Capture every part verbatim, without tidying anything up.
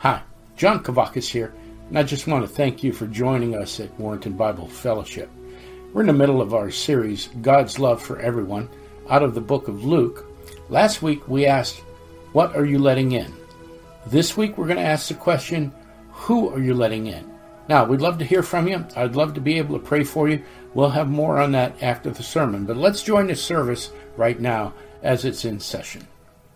Hi, John Kavakis here, and I just want to thank you for joining us at Warrenton Bible Fellowship. We're in the middle of our series, God's Love for Everyone, out of the book of Luke. Last week we asked, what are you letting in? This week we're going to ask the question, who are you letting in? Now, we'd love to hear from you. I'd love to be able to pray for you. We'll have more on that after the sermon, but let's join the service right now as it's in session.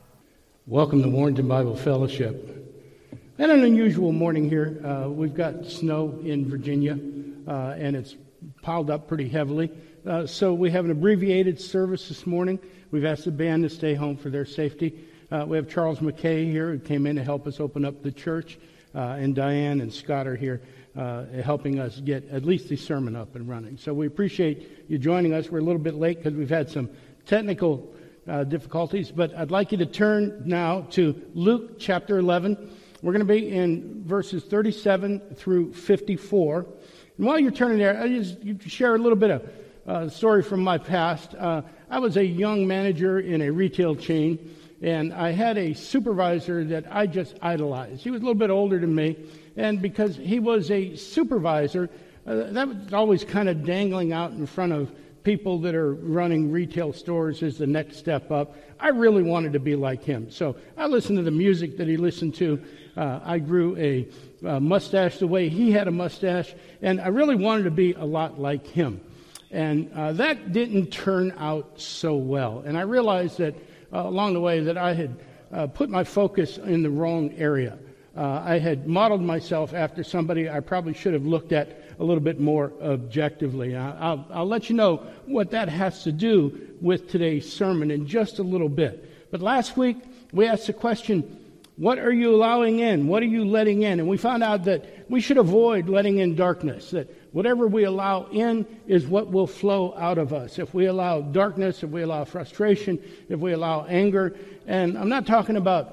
Welcome to Warrenton Bible Fellowship. And an unusual morning here. Uh, we've got snow in Virginia, uh, and it's piled up pretty heavily. Uh, so we have an abbreviated service this morning. We've asked the band to stay home for their safety. Uh, we have Charles McKay here who came in to help us open up the church, uh, and Diane and Scott are here uh, helping us get at least the sermon up and running. So we appreciate you joining us. We're a little bit late because we've had some technical uh, difficulties, but I'd like you to turn now to Luke chapter eleven. We're going to be in verses thirty-seven through fifty-four. And while you're turning there, I just share a little bit of uh, story from my past. Uh, I was a young manager in a retail chain, and I had a supervisor that I just idolized. He was a little bit older than me, and because he was a supervisor, uh, that was always kind of dangling out in front of people that are running retail stores as the next step up. I really wanted to be like him. So I listened to the music that he listened to. Uh, I grew a, a mustache the way he had a mustache, and I really wanted to be a lot like him. And uh, that didn't turn out so well. And I realized that uh, along the way that I had uh, put my focus in the wrong area. Uh, I had modeled myself after somebody I probably should have looked at a little bit more objectively. I'll, I'll let you know what that has to do with today's sermon in just a little bit. But last week, we asked the question, what are you allowing in? What are you letting in? And we found out that we should avoid letting in darkness, that whatever we allow in is what will flow out of us. If we allow darkness, if we allow frustration, if we allow anger, and I'm not talking about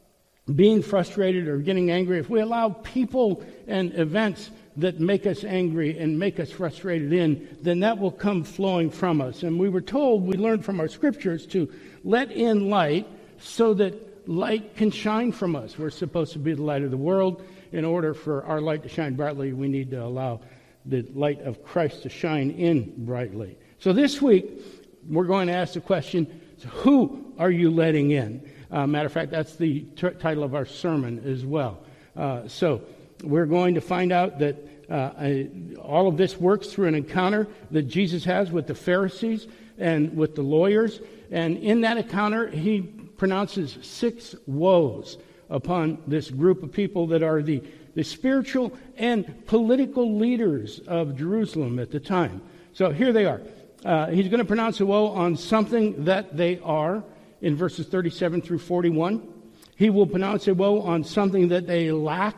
being frustrated or getting angry, if we allow people and events that make us angry and make us frustrated in, then that will come flowing from us. And we were told, we learned from our scriptures to let in light so that light can shine from us. We're supposed to be the light of the world. In order for our light to shine brightly, we need to allow the light of Christ to shine in brightly. So this week, we're going to ask the question, who are you letting in? Uh, matter of fact, that's the t- title of our sermon as well. Uh, so we're going to find out that uh, I, all of this works through an encounter that Jesus has with the Pharisees and with the lawyers. And in that encounter, he pronounces six woes upon this group of people that are the, the spiritual and political leaders of Jerusalem at the time. So here they are. Uh, he's going to pronounce a woe on something that they are in verses thirty-seven through forty-one. He will pronounce a woe on something that they lack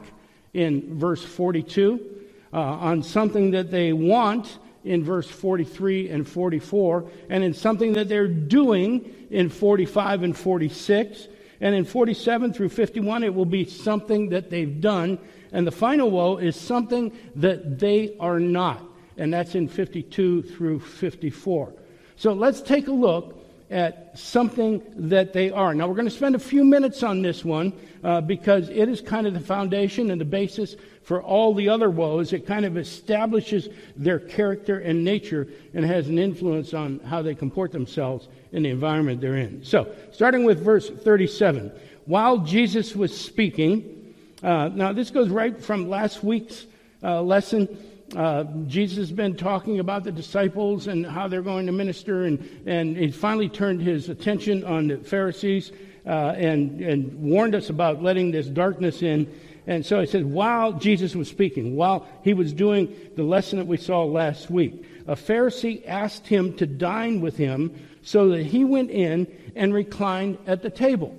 in verse forty-two, uh, on something that they want in verse forty-three and forty-four, and in something that they're doing in forty-five and forty-six, and in forty-seven through fifty-one it will be something that they've done, and the final woe is something that they are not, and that's in fifty-two through fifty-four. So let's take a look at something that they are. Now, we're going to spend a few minutes on this one uh, because it is kind of the foundation and the basis for all the other woes. It kind of establishes their character and nature and has an influence on how they comport themselves in the environment they're in. So, starting with verse thirty-seven. While Jesus was speaking, uh, now this goes right from last week's uh, lesson. Uh, Jesus has been talking about the disciples and how they're going to minister, and, and he finally turned his attention on the Pharisees uh, and, and warned us about letting this darkness in. And so he says, while Jesus was speaking, while he was doing the lesson that we saw last week, a Pharisee asked him to dine with him so that he went in and reclined at the table.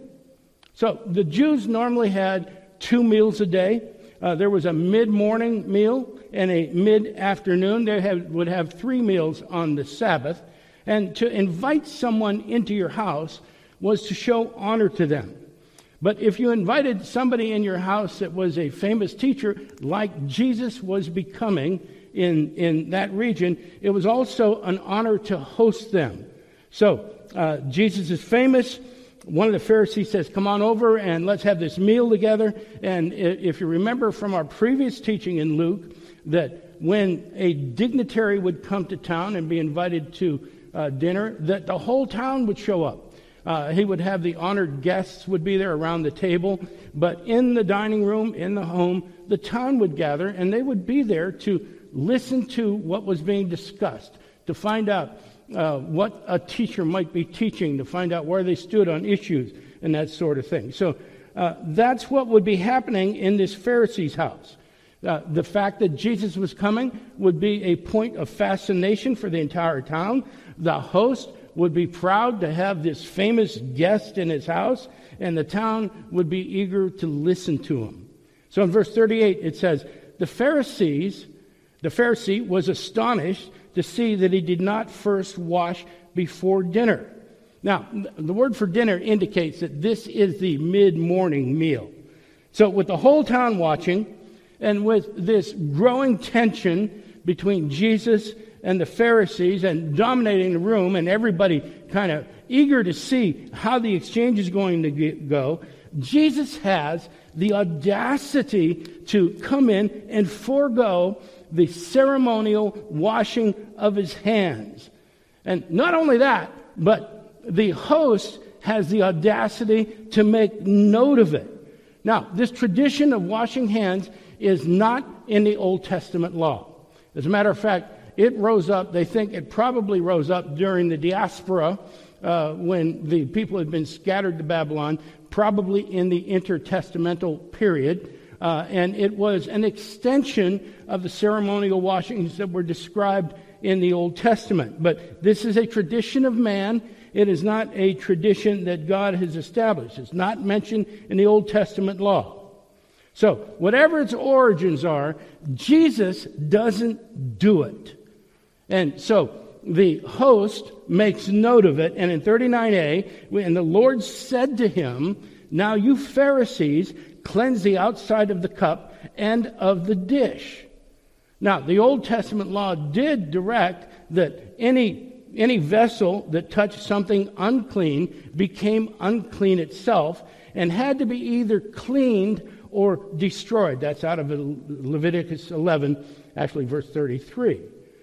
So the Jews normally had two meals a day. Uh, there was a mid-morning meal and a mid-afternoon. They have, would have three meals on the Sabbath. And to invite someone into your house was to show honor to them. But if you invited somebody in your house that was a famous teacher, like Jesus was becoming in, in that region, it was also an honor to host them. So uh, Jesus is famous. one of the Pharisees says, come on over and let's have this meal together. And if you remember from our previous teaching in Luke, that when a dignitary would come to town and be invited to uh, dinner, that the whole town would show up. Uh, he would have the honored guests would be there around the table, but in the dining room, in the home, the town would gather, and they would be there to listen to what was being discussed, to find out uh, what a teacher might be teaching, to find out where they stood on issues and that sort of thing. So uh, that's what would be happening in this Pharisee's house. Uh, the fact that Jesus was coming would be a point of fascination for the entire town. The host would be proud to have this famous guest in his house, and the town would be eager to listen to him. So in verse thirty-eight, it says, the Pharisees, the Pharisee was astonished to see that he did not first wash before dinner. Now, the word for dinner indicates that this is the mid-morning meal. So with the whole town watching, and with this growing tension between Jesus and the Pharisees and dominating the room, and everybody kind of eager to see how the exchange is going to go, Jesus has the audacity to come in and forego the ceremonial washing of his hands. And not only that, but the host has the audacity to make note of it. Now, this tradition of washing hands is not in the Old Testament law. As a matter of fact, it rose up, they think it probably rose up during the diaspora uh, when the people had been scattered to Babylon, probably in the intertestamental period. Uh, and it was an extension of the ceremonial washings that were described in the Old Testament. But this is a tradition of man. It is not a tradition that God has established. It's not mentioned in the Old Testament law. So, whatever its origins are, Jesus doesn't do it. And so, the host makes note of it, and in thirty-nine a, and the Lord said to him, now you Pharisees cleanse the outside of the cup and of the dish. Now, the Old Testament law did direct that any, any vessel that touched something unclean became unclean itself and had to be either cleaned or destroyed. That's out of Leviticus eleven, actually verse thirty-three.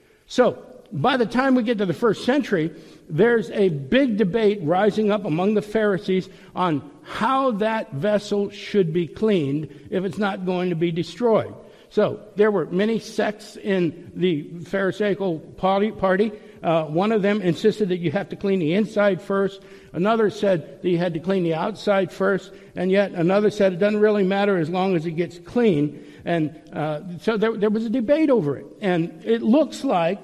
So, by the time we get to the first century, there's a big debate rising up among the Pharisees on how that vessel should be cleaned if it's not going to be destroyed. So, there were many sects in the Pharisaical party. party. Uh, one of them insisted that you have to clean the inside first. Another said that you had to clean the outside first. And yet another said it doesn't really matter as long as it gets clean. And uh, so there, there was a debate over it. And it looks like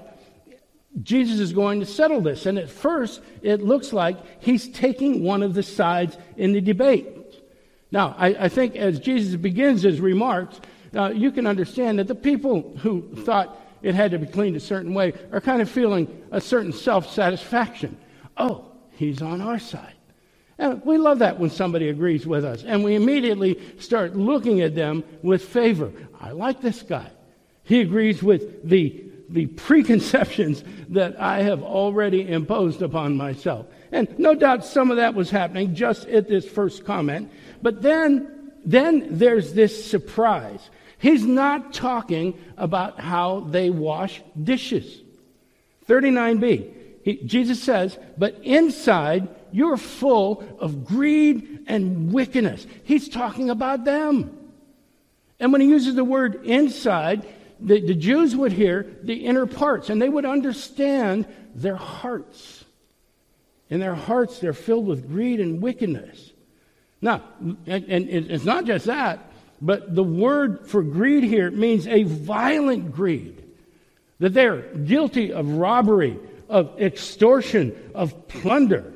Jesus is going to settle this. And at first, it looks like he's taking one of the sides in the debate. Now, I, I think as Jesus begins his remarks, uh, you can understand that the people who thought it had to be cleaned a certain way are kind of feeling a certain self-satisfaction. Oh, he's on our side. And we love that when somebody agrees with us. And we immediately start looking at them with favor. I like this guy. He agrees with the, the preconceptions that I have already imposed upon myself. And no doubt some of that was happening just at this first comment. But then, then there's this surprise. He's not talking about how they wash dishes. thirty-nine b, he, Jesus says, but inside you're full of greed and wickedness. He's talking about them. And when he uses the word inside, the, the Jews would hear the inner parts, and they would understand their hearts. In their hearts, they're filled with greed and wickedness. Now, and, and it's not just that, but the word for greed here means a violent greed. That they're guilty of robbery, of extortion, of plunder.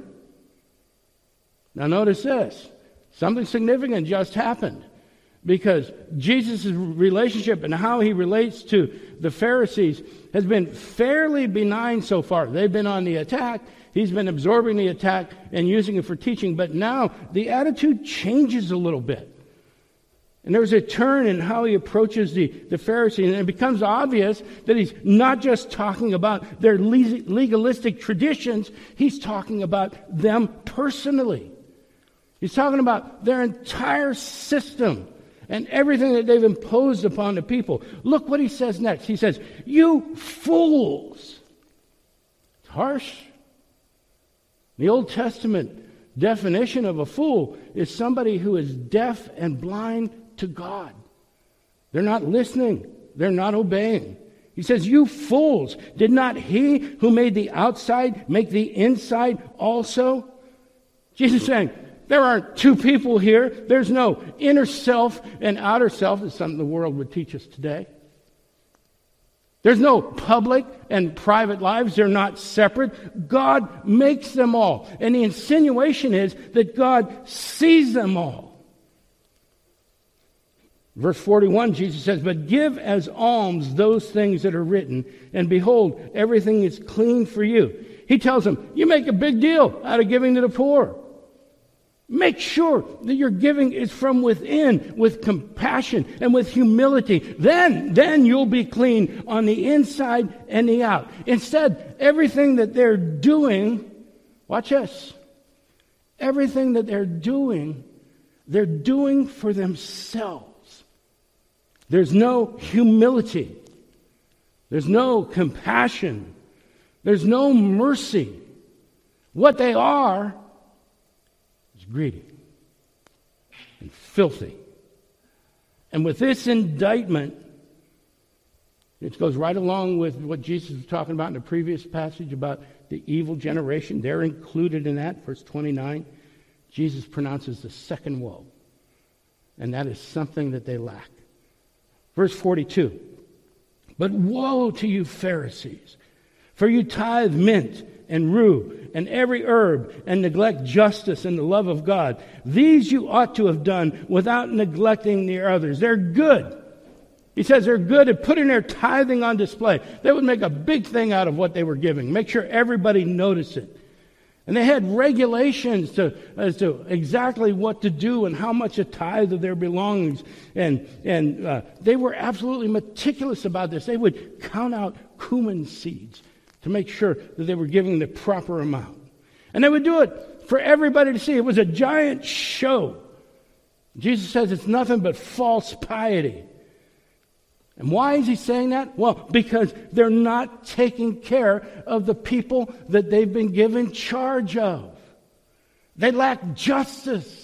Now notice this. Something significant just happened. Because Jesus' relationship and how he relates to the Pharisees has been fairly benign so far. They've been on the attack. He's been absorbing the attack and using it for teaching. But now the attitude changes a little bit. And there's a turn in how he approaches the, the Pharisees, and it becomes obvious that he's not just talking about their legalistic traditions, he's talking about them personally. He's talking about their entire system and everything that they've imposed upon the people. Look what he says next. He says, you fools. It's harsh. The Old Testament definition of a fool is somebody who is deaf and blind to God. They're not listening. They're not obeying. He says, you fools, did not he who made the outside make the inside also? Jesus is saying, there aren't two people here. There's no inner self and outer self. It's something the world would teach us today. There's no public and private lives. They're not separate. God makes them all. And the insinuation is that God sees them all. Verse forty-one, Jesus says, but give as alms those things that are written, and behold, everything is clean for you. He tells them, you make a big deal out of giving to the poor. Make sure that your giving is from within, with compassion and with humility. Then, then you'll be clean on the inside and the out. Instead, everything that they're doing, watch this, everything that they're doing, they're doing for themselves. There's no humility. There's no compassion. There's no mercy. What they are greedy and filthy. And with this indictment, it goes right along with what Jesus was talking about in the previous passage about the evil generation. They're included in that. Verse twenty-nine, Jesus pronounces the second woe. And that is something that they lack. Verse forty-two, but woe to you Pharisees, for you tithe mint and rue, and every herb, and neglect justice and the love of God. These you ought to have done without neglecting the others. They're good. He says they're good at putting their tithing on display. They would make a big thing out of what they were giving. Make sure everybody noticed it. And they had regulations to, as to exactly what to do and how much a tithe of their belongings. And, and uh, they were absolutely meticulous about this. They would count out cumin seeds to make sure that they were giving the proper amount. And they would do it for everybody to see. It was a giant show. Jesus says it's nothing but false piety. And why is he saying that? Well, because they're not taking care of the people that they've been given charge of. They lack justice.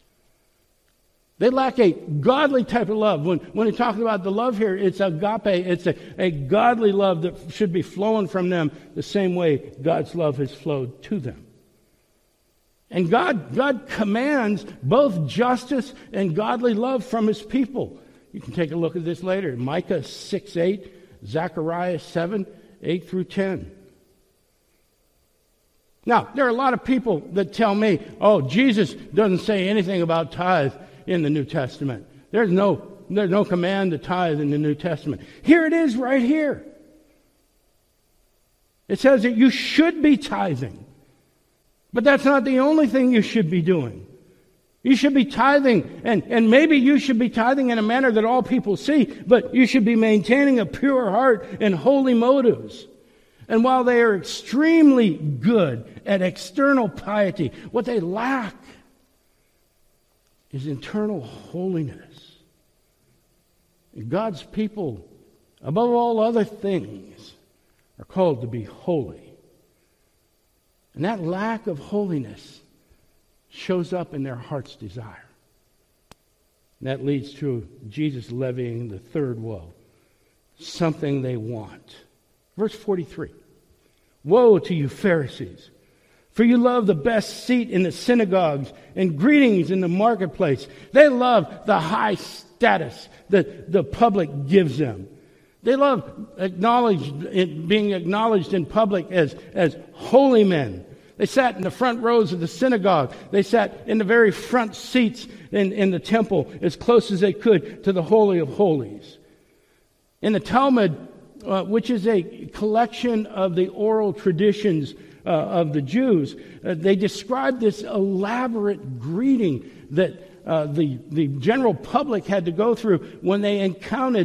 They lack a godly type of love. When, when he talks about the love here, it's agape. It's a, a godly love that should be flowing from them the same way God's love has flowed to them. And God, God commands both justice and godly love from his people. You can take a look at this later. Micah six eight, Zechariah seven, eight through ten. Now, there are a lot of people that tell me, oh, Jesus doesn't say anything about tithe in the New Testament. There's no, there's no command to tithe in the New Testament. Here it is right here. It says that you should be tithing. But that's not the only thing you should be doing. You should be tithing, and, and maybe you should be tithing in a manner that all people see, but you should be maintaining a pure heart and holy motives. And while they are extremely good at external piety, what they lack is internal holiness. And God's people, above all other things, are called to be holy. And that lack of holiness shows up in their heart's desire. And that leads to Jesus levying the third woe, something they want. Verse forty-three, woe to you Pharisees, for you love the best seat in the synagogues and greetings in the marketplace. They love the high status that the public gives them. They love acknowledged, being acknowledged in public as, as holy men. They sat in the front rows of the synagogue. They sat in the very front seats in, in the temple as close as they could to the Holy of Holies. In the Talmud, uh, which is a collection of the oral traditions uh, of the Jews, uh, they describe this elaborate greeting that uh, the, the general public had to go through when they encountered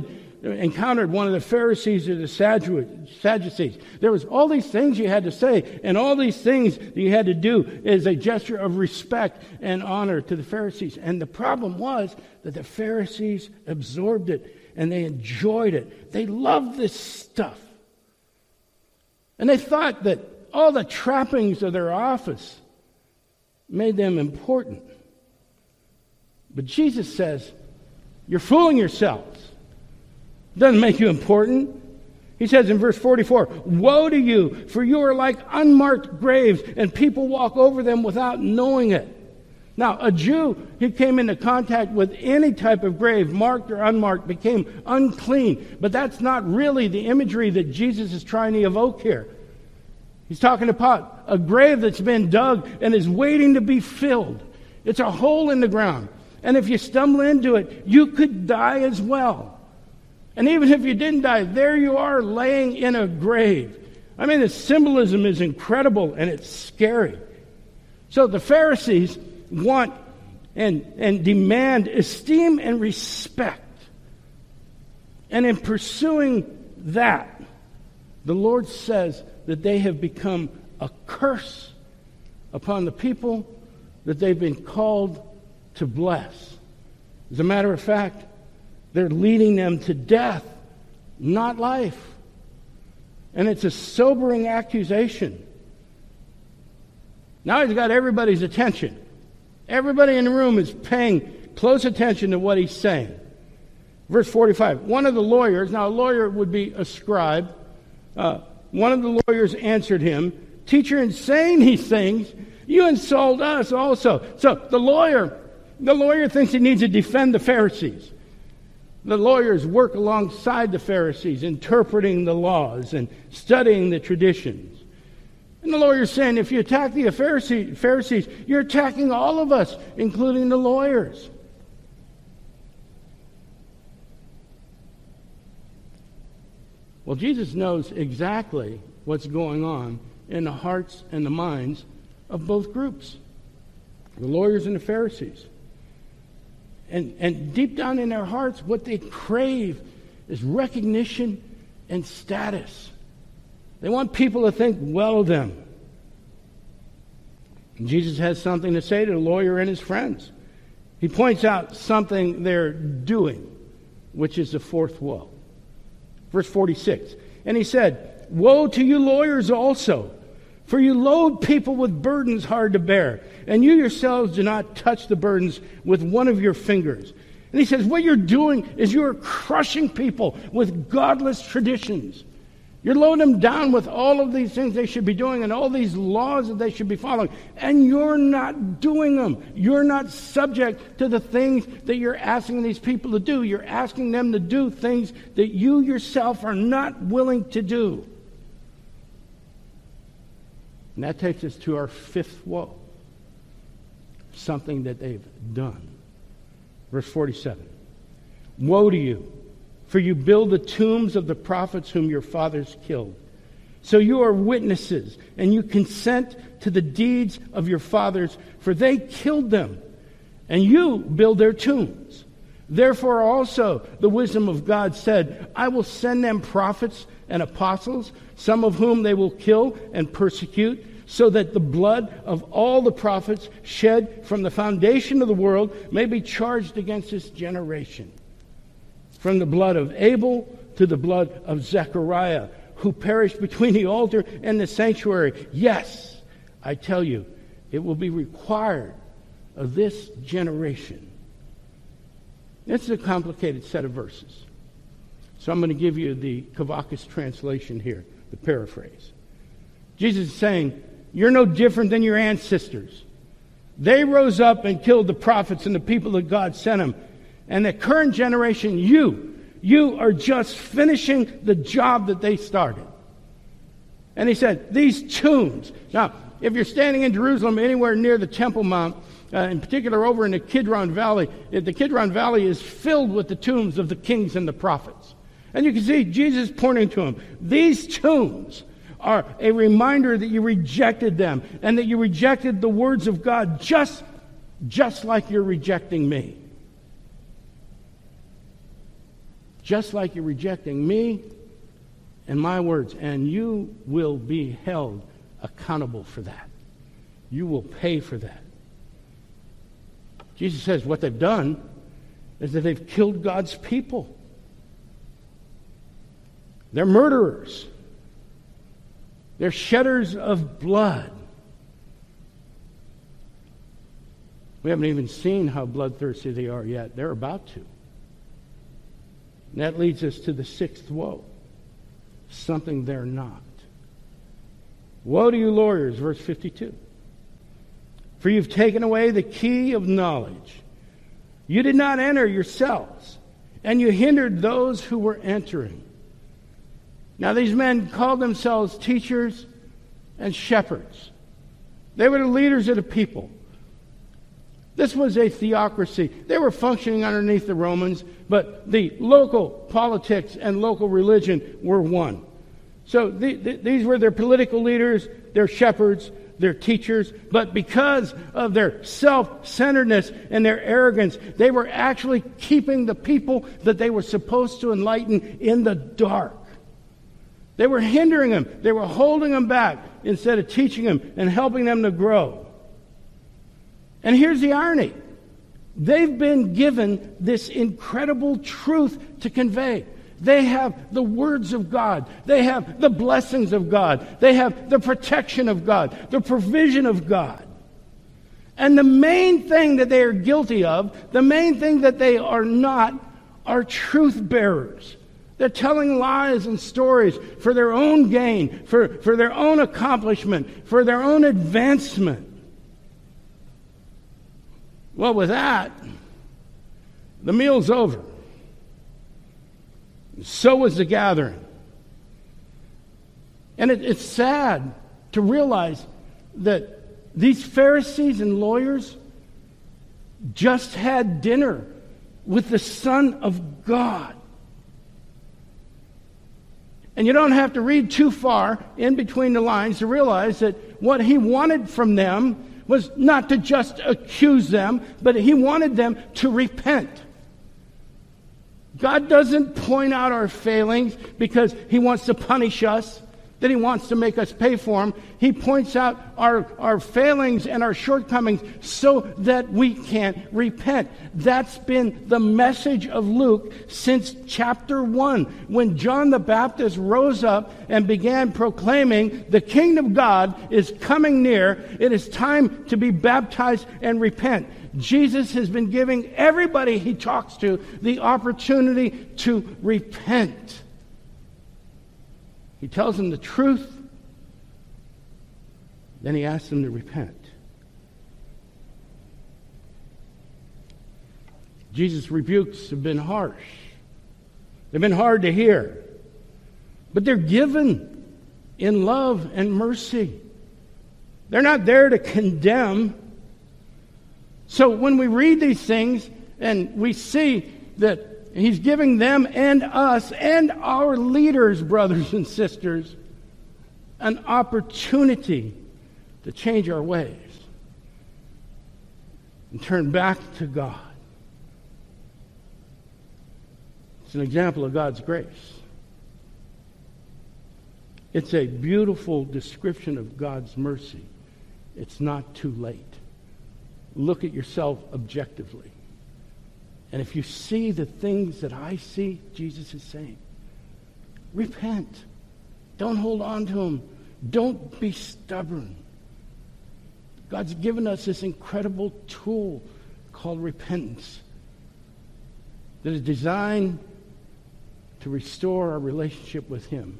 encountered one of the Pharisees or the Sadducees, there was all these things you had to say, and all these things that you had to do as a gesture of respect and honor to the Pharisees. And the problem was that the Pharisees absorbed it, and they enjoyed it. They loved this stuff. And they thought that all the trappings of their office made them important. But Jesus says, you're fooling yourselves. It doesn't make you important. He says in verse forty-four, woe to you, for you are like unmarked graves, and people walk over them without knowing it. Now, a Jew who came into contact with any type of grave, marked or unmarked, became unclean. But that's not really the imagery that Jesus is trying to evoke here. He's talking about a grave that's been dug and is waiting to be filled. It's a hole in the ground. And if you stumble into it, you could die as well. And even if you didn't die, there you are laying in a grave. I mean, the symbolism is incredible and it's scary. So the Pharisees want and, and demand esteem and respect. And in pursuing that, the Lord says that they have become a curse upon the people that they've been called to bless. As a matter of fact, they're leading them to death, not life. And it's a sobering accusation. Now he's got everybody's attention. Everybody in the room is paying close attention to what he's saying. Verse forty-five, one of the lawyers, now a lawyer would be a scribe, uh, one of the lawyers answered him, teacher, in saying these things, you insult us also. So the lawyer, the lawyer thinks he needs to defend the Pharisees. The lawyers work alongside the Pharisees, interpreting the laws and studying the traditions. And the lawyer's saying, if you attack the Pharisees, you're attacking all of us, including the lawyers. Well, Jesus knows exactly what's going on in the hearts and the minds of both groups, the lawyers and the Pharisees. And, and deep down in their hearts, what they crave is recognition and status. They want people to think well of them. And Jesus has something to say to the lawyer and his friends. He points out something they're doing, which is the fourth woe. Verse forty-six, and he said, woe to you lawyers also, for you load people with burdens hard to bear, and you yourselves do not touch the burdens with one of your fingers. And he says, what you're doing is you're crushing people with godless traditions. You're loading them down with all of these things they should be doing and all these laws that they should be following. And you're not doing them. You're not subject to the things that you're asking these people to do. You're asking them to do things that you yourself are not willing to do. And that takes us to our fifth woe. Something that they've done. Verse forty-seven. Woe to you, for you build the tombs of the prophets whom your fathers killed. So you are witnesses, and you consent to the deeds of your fathers, for they killed them, and you build their tombs. Therefore also the wisdom of God said, I will send them prophets and apostles, some of whom they will kill and persecute, so that the blood of all the prophets shed from the foundation of the world may be charged against this generation. From the blood of Abel to the blood of Zechariah, who perished between the altar and the sanctuary. Yes, I tell you, it will be required of this generation. This is a complicated set of verses. So I'm going to give you the Kavakis translation here, the paraphrase. Jesus is saying, you're no different than your ancestors. They rose up and killed the prophets and the people that God sent them. And the current generation, you, you are just finishing the job that they started. And he said, these tombs. Now, if you're standing in Jerusalem anywhere near the Temple Mount, uh, in particular over in the Kidron Valley, the Kidron Valley is filled with the tombs of the kings and the prophets. And you can see Jesus pointing to them. These tombs are a reminder that you rejected them and that you rejected the words of God just, just like you're rejecting me. just like you're rejecting me and my words, and you will be held accountable for that. You will pay for that. Jesus says what they've done is that they've killed God's people. They're murderers. They're shedders of blood. We haven't even seen how bloodthirsty they are yet. They're about to. And that leads us to the sixth woe. Something they're not. Woe to you lawyers, verse fifty-two. For you've taken away the key of knowledge. You did not enter yourselves, and you hindered those who were entering. Now these men called themselves teachers and shepherds. They were the leaders of the people. This was a theocracy. They were functioning underneath the Romans, but the local politics and local religion were one. So the, the, these were their political leaders, their shepherds, their teachers, but because of their self-centeredness and their arrogance, they were actually keeping the people that they were supposed to enlighten in the dark. They were hindering them. They were holding them back instead of teaching them and helping them to grow. And here's the irony. They've been given this incredible truth to convey. They have the words of God. They have the blessings of God. They have the protection of God, the provision of God. And the main thing that they are guilty of, the main thing that they are not, are truth bearers. They're telling lies and stories for their own gain, for, for their own accomplishment, for their own advancement. Well, with that, the meal's over. So was the gathering. And it, it's sad to realize that these Pharisees and lawyers just had dinner with the Son of God. And you don't have to read too far in between the lines to realize that what he wanted from them was not to just accuse them, but he wanted them to repent. God doesn't point out our failings because he wants to punish us, that he wants to make us pay for them. He points out our, our failings and our shortcomings so that we can repent. That's been the message of Luke since chapter one, when John the Baptist rose up and began proclaiming, the kingdom of God is coming near. It is time to be baptized and repent. Jesus has been giving everybody he talks to the opportunity to repent. He tells them the truth, then he asks them to repent. Jesus' rebukes have been harsh. They've been hard to hear. But they're given in love and mercy. They're not there to condemn. So when we read these things and we see that he's giving them and us and our leaders, brothers and sisters, an opportunity to change our ways and turn back to God. It's an example of God's grace. It's a beautiful description of God's mercy. It's not too late. Look at yourself objectively. And if you see the things that I see, Jesus is saying, repent. Don't hold on to them. Don't be stubborn. God's given us this incredible tool called repentance that is designed to restore our relationship with him.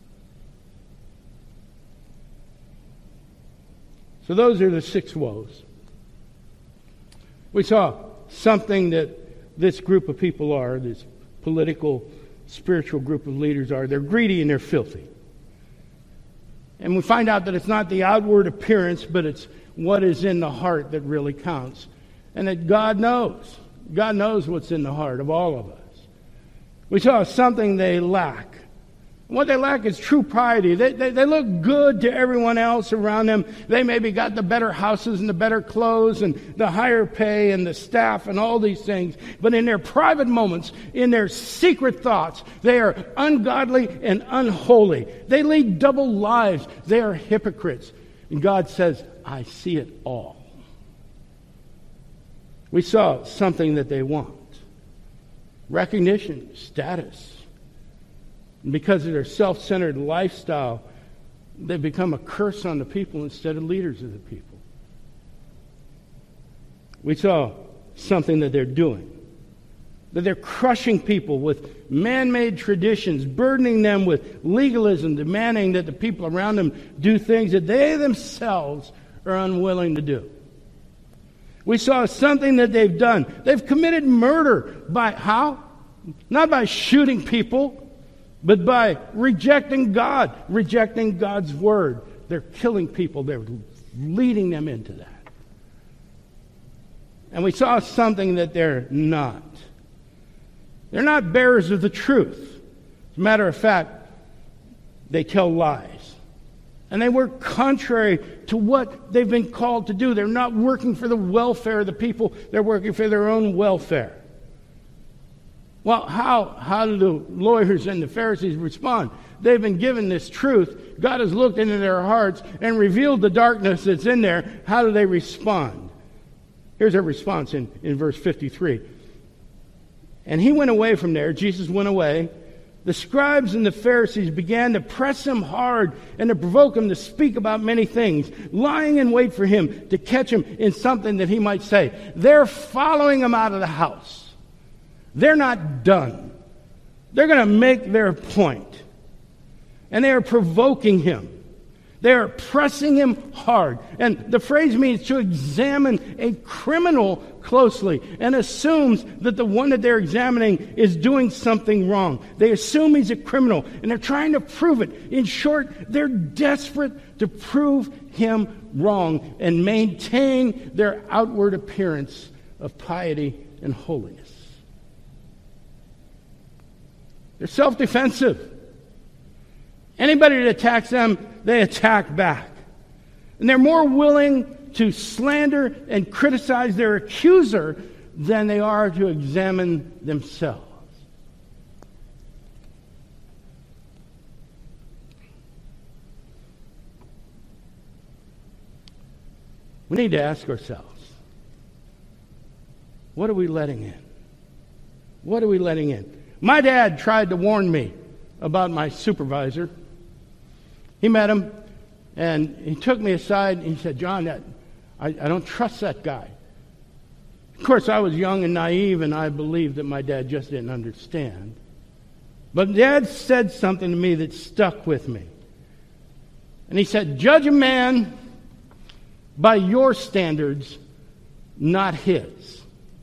So those are the six woes. We saw something that this group of people are, this political, spiritual group of leaders are. They're greedy and they're filthy. And we find out that it's not the outward appearance, but it's what is in the heart that really counts. And that God knows. God knows what's in the heart of all of us. We saw something they lack. What they lack is true piety. They, they, they look good to everyone else around them. They maybe got the better houses and the better clothes and the higher pay and the staff and all these things. But in their private moments, in their secret thoughts, they are ungodly and unholy. They lead double lives. They are hypocrites. And God says, I see it all. We saw something that they want. Recognition, status. And because of their self-centered lifestyle, they become a curse on the people instead of leaders of the people. We saw something that they're doing. That they're crushing people with man-made traditions, burdening them with legalism, demanding that the people around them do things that they themselves are unwilling to do. We saw something that they've done. They've committed murder by how? Not by shooting people, but by rejecting God, rejecting God's word. They're killing people. They're leading them into that. And we saw something that they're not. They're not bearers of the truth. As a matter of fact, they tell lies. And they work contrary to what they've been called to do. They're not working for the welfare of the people. They're working for their own welfare. Well, how, how do the lawyers and the Pharisees respond? They've been given this truth. God has looked into their hearts and revealed the darkness that's in there. How do they respond? Here's their response in, in verse fifty-three. And he went away from there. Jesus went away. The scribes and the Pharisees began to press him hard and to provoke him to speak about many things, lying in wait for him to catch him in something that he might say. They're following him out of the house. They're not done. They're going to make their point. And they are provoking him. They are pressing him hard. And the phrase means to examine a criminal closely and assumes that the one that they're examining is doing something wrong. They assume he's a criminal and they're trying to prove it. In short, they're desperate to prove him wrong and maintain their outward appearance of piety and holiness. They're self-defensive. Anybody that attacks them, they attack back. And they're more willing to slander and criticize their accuser than they are to examine themselves. We need to ask ourselves, what are we letting in? What are we letting in? My dad tried to warn me about my supervisor. He met him, and he took me aside, and he said, John, that, I, I don't trust that guy. Of course, I was young and naive, and I believed that my dad just didn't understand. But Dad said something to me that stuck with me. And he said, judge a man by your standards, not his.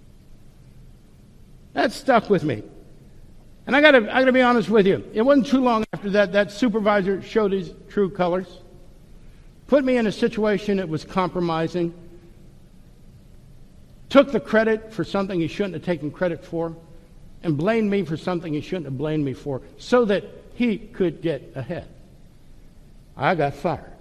That stuck with me. And I gotta, I gotta be honest with you. It wasn't too long after that, that supervisor showed his true colors. Put me in a situation that was compromising. Took the credit for something he shouldn't have taken credit for. And blamed me for something he shouldn't have blamed me for. So that he could get ahead. I got fired.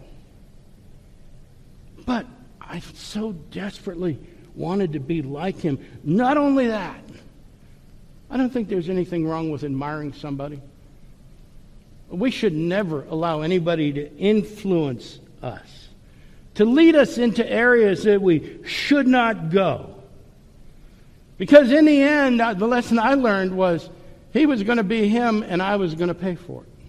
But I so desperately wanted to be like him. Not only that, I don't think there's anything wrong with admiring somebody. We should never allow anybody to influence us, to lead us into areas that we should not go. Because in the end, the lesson I learned was he was going to be him and I was going to pay for it.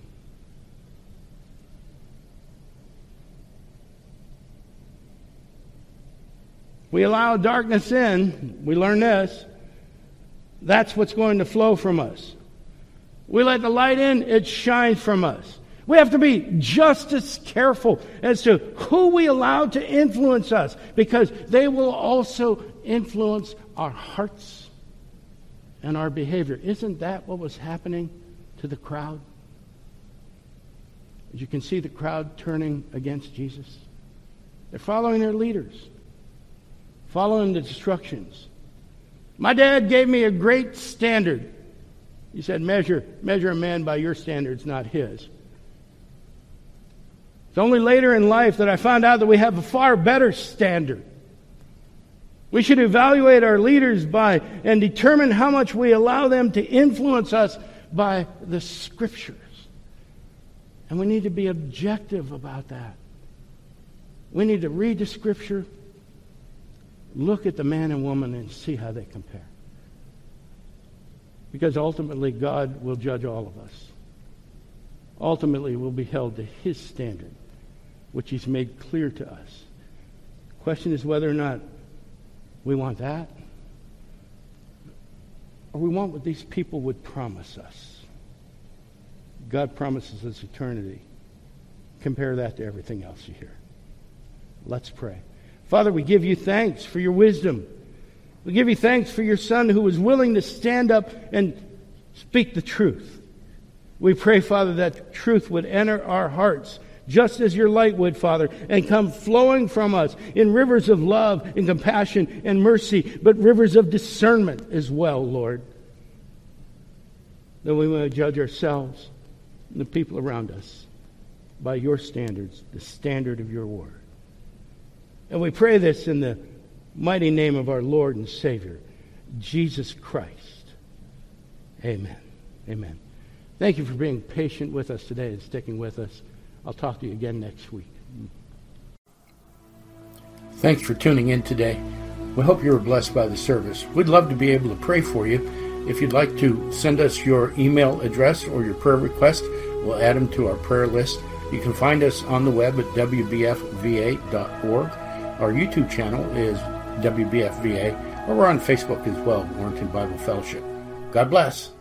We allow darkness in, we learn this, that's what's going to flow from us. We let the light in, it shines from us. We have to be just as careful as to who we allow to influence us, because they will also influence our hearts and our behavior. Isn't that what was happening to the crowd? As you can see the crowd turning against Jesus. They're following their leaders, following the instructions. My dad gave me a great standard. You said, measure, measure a man by your standards, not his. It's only later in life that I found out that we have a far better standard. We should evaluate our leaders by and determine how much we allow them to influence us by the Scriptures. And we need to be objective about that. We need to read the Scripture, look at the man and woman, and see how they compare. Because ultimately, God will judge all of us. Ultimately, we'll be held to His standard, which He's made clear to us. The question is whether or not we want that, or we want what these people would promise us. God promises us eternity. Compare that to everything else you hear. Let's pray. Father, we give you thanks for your wisdom. We give you thanks for your Son who was willing to stand up and speak the truth. We pray, Father, that truth would enter our hearts just as your light would, Father, and come flowing from us in rivers of love and compassion and mercy, but rivers of discernment as well, Lord. That we may judge ourselves and the people around us by your standards, the standard of your word. And we pray this in the mighty name of our Lord and Savior, Jesus Christ. Amen. Amen. Thank you for being patient with us today and sticking with us. I'll talk to you again next week. Thanks for tuning in today. We hope you were blessed by the service. We'd love to be able to pray for you. If you'd like to send us your email address or your prayer request, we'll add them to our prayer list. You can find us on the web at w b f v a dot org. Our YouTube channel is W B F V A, or we're on Facebook as well, Warrenton Bible Fellowship. God bless.